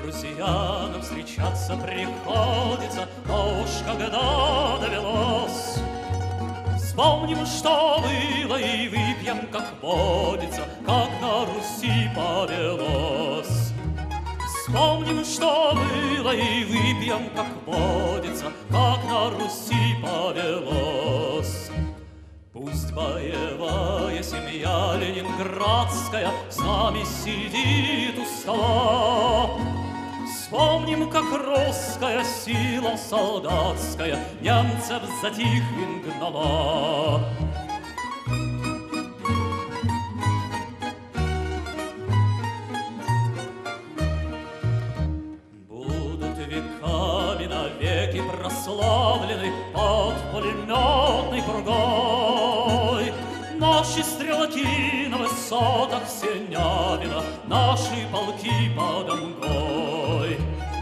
друзья нам встречаться приходится, но уж когда довелось. Вспомним, что было, и выпьем, как водится, как на Руси повелось. Вспомним, что было, и выпьем, как водится, как на Руси повелось. Пусть боевая семья ленинградская с нами сидит у стола. Вспомним, как русская сила солдатская немцев затихлен гнала. Будут веками навеки прославлены под пулеметной пургой наши стрелки на высотах Синявина, наши полки под Амгой.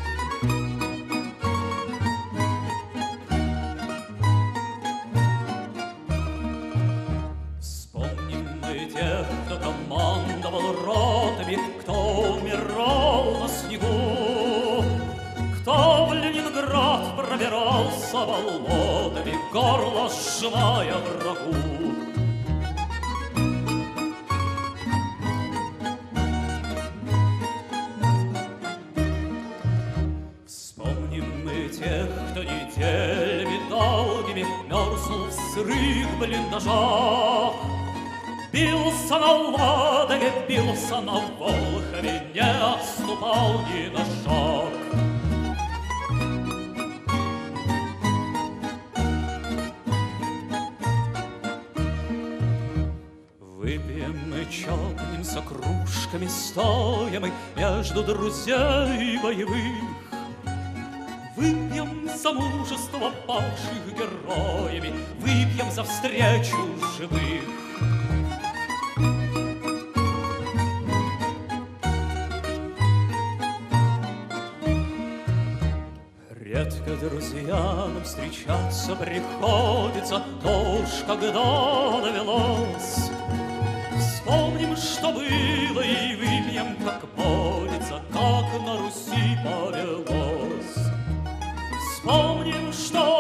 Вспомним мы тех, кто командовал ротами, кто умирал на снегу, кто в Ленинград пробирался болотами, горло сжимая врагу. Тех, кто неделями долгими мерзнул в сырых блиндажах, бился на Ладоге, бился на Волхове, не отступал ни на шаг. Выпьем мы, чокнемся кружками, стоя мы между друзей боевых. Выпьем за мужество павших героями, выпьем за встречу живых. Редко друзьям встречаться приходится, но уж когда довелось. Вспомним, что было, и выпьем, как водится, как на Руси повелось. Вспомним, что